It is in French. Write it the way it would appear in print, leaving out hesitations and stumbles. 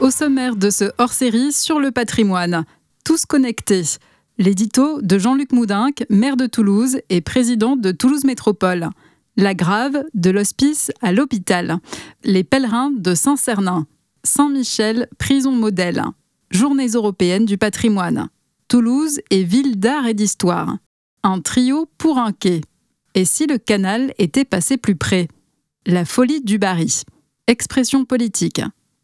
Au sommaire de ce hors-série sur le patrimoine, tous connectés. L'édito de Jean-Luc Moudinque, maire de Toulouse et président de Toulouse Métropole. La Grave, de l'hospice à l'hôpital. Les pèlerins de Saint-Cernin. Saint-Michel, prison modèle. Journées européennes du patrimoine. Toulouse est ville d'art et d'histoire. Un trio pour un quai. Et si le canal était passé plus près ? La folie du Barry. Expression politique.